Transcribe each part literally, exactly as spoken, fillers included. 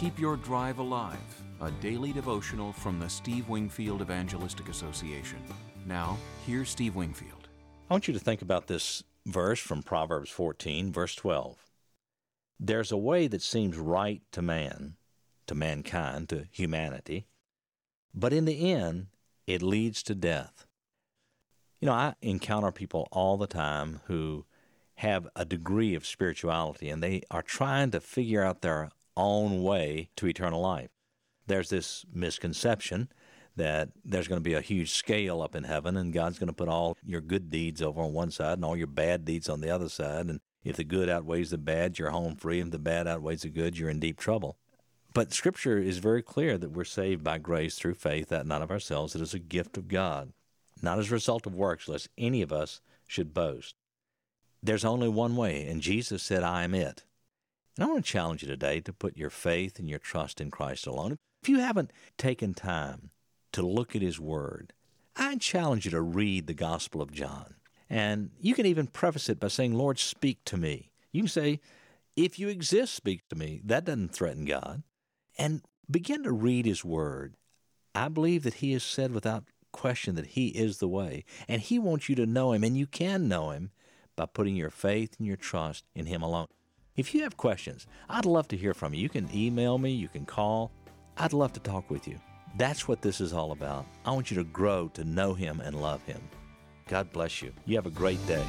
Keep Your Drive Alive, a daily devotional from the Steve Wingfield Evangelistic Association. Now, here's Steve Wingfield. I want you to think about this verse from Proverbs fourteen, verse twelve. There's a way that seems right to man, to mankind, to humanity, but in the end, it leads to death. You know, I encounter people all the time who have a degree of spirituality, and they are trying to figure out their own way to eternal life. There's this misconception that there's going to be a huge scale up in heaven, and God's going to put all your good deeds over on one side and all your bad deeds on the other side, and if the good outweighs the bad, you're home free. If the bad outweighs the good, you're in deep trouble. But Scripture is very clear that we're saved by grace through faith, that not of ourselves. It is a gift of God, not as a result of works, lest any of us should boast. There's only one way, and Jesus said, I am it. And I want to challenge you today to put your faith and your trust in Christ alone. If you haven't taken time to look at His Word, I challenge you to read the Gospel of John. And you can even preface it by saying, Lord, speak to me. You can say, if you exist, speak to me. That doesn't threaten God. And begin to read His Word. I believe that He has said without question that He is the way. And He wants you to know Him, and you can know Him by putting your faith and your trust in Him alone. If you have questions, I'd love to hear from you. You can email me, you can call. I'd love to talk with you. That's what this is all about. I want you to grow to know Him and love Him. God bless you. You have a great day.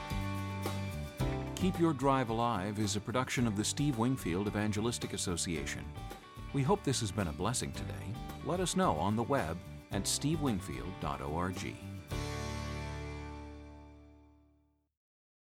Keep Your Drive Alive is a production of the Steve Wingfield Evangelistic Association. We hope this has been a blessing today. Let us know on the web at steve wingfield dot org.